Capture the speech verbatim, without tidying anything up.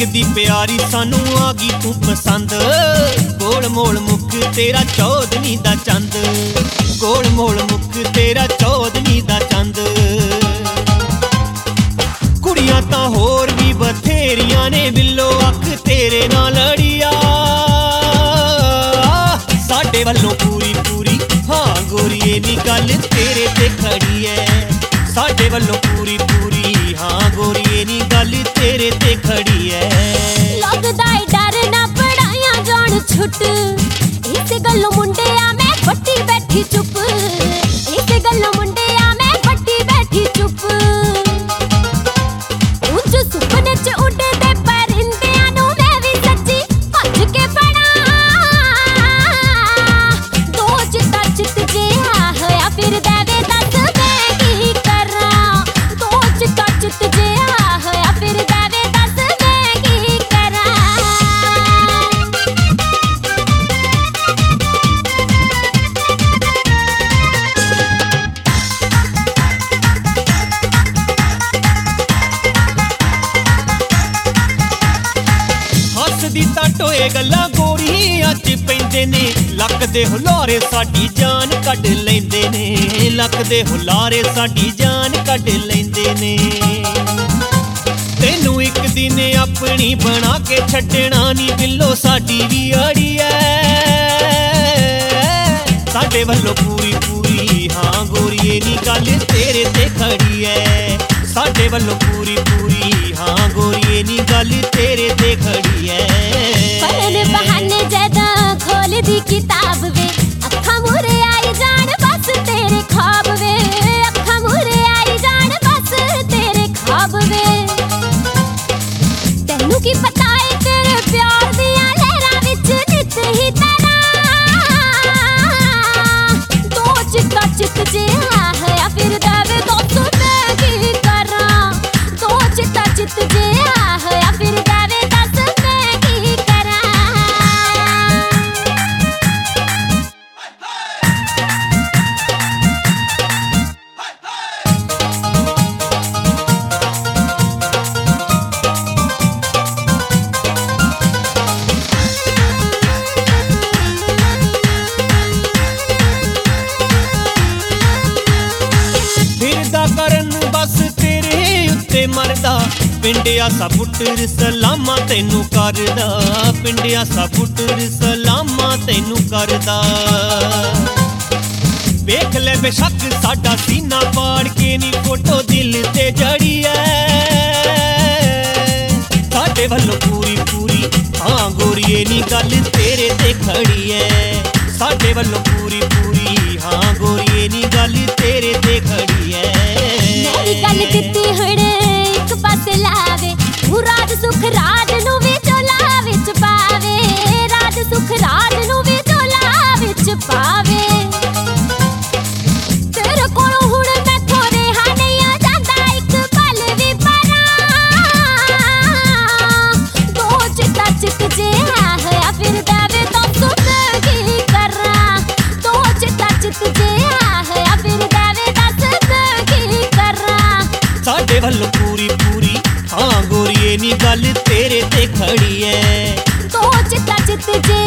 लगदी प्यारी सानू आ गई तू पसंद। गोल मोल मुख तेरा चौदनी दा चंद, गोल मोल मुख तेरा चौदनी दा चंद। कुड़ियां तां होर भी बथेरियां ने बिल्लो अख तेरे नाल लड़िया। साडे वल्लों पूरी पूरी हाँ गोरीए नी गल तेरे ते खड़ी है। साडे वल्लों पूरी पूरी हाँ गोरीए नी गल तेरे ते खड़ी है। लगदा है डर ना पढ़ाइयां जान छुट, इस गल्लों मुंडिया मैं फट्टी बैठी चुप, इस गल्लों मुंडिया मैं फट्टी बैठी चुप। ऊंच सुपने च उड़दे परिंदियां नूं मैं भी सच्ची भज के पड़ा। दो चिता चित जिहा होया फिर देवे दस मैं की करां। दो चिता चित जिहा होया फिर देवे दस मैं की करां। हसदी तां टोए गल्लां गोरियां च पैंदे ने, लक दे हुलारे साडी जान कढ लैंदे ने, लक दे हुलारे साडी जान कढ लैंदे ने। तैनू इक दिन अपनी बना के छड्डना नी बिल्लो साडी भी अड़ी ऐ। साडे वल्लों पूरी पूरी हाँ गोरीए नी गल तेरे ते खड़ी है। साडे वल्लों पूरी पूरी हाँ गोरीए नी गल तेरे ते खड़ी है। पढ़न बहाने जदा खोल दी किताब वे, अखा मुरे आई जान बस तेरे ख्वाब वे, अखा मुरे आई जान बस तेरे ख्वाब वे। तैनू की पता है तेरे प्यार दियां लहरां विच नित ही तरह। दो चिता चित जिहा होया फिर देवे दस मैं की करां। दो चिता चित जिहा होया फिर देवे दस मैं की करां। फिरदा करन बस तेरे उत्ते मरदा, पिंडिया सा पुत्तर सलामा तैनू करदा, पिंडिया सा पुत्तर सलामा तैनू करदा। वेख ले बेशक साडा सीना पाड़ के नी फोटो दिल ते जड़ी ऐ। साडे वल्लों पूरी पूरी हाँ गोरीए नी गल तेरे ते खड़ी है। साडे वल्लों पूरी पूरी हाँ गोरीए नी गल तेरे ते खड़ी है। मेरी गल दित्ती हुण इक पासे लावे, तू राज सुख राज नूं भी झोला विच पावे, राज सुख राज नूं भी झोला विच पावे। तेरे कोलों हुण मैथों रेहा नहीं आ जांदा इक पल भी परां। दो चिता चित जिहा होया फिर देवे दस मैं की करां। दो चिता चित जिहा होया फिर देवे दस मैं की करां। साडे वल्लों पूरी पूरी हाँ गोरीए नी गल तेरे ते खड़ी है। दो चिता चित जे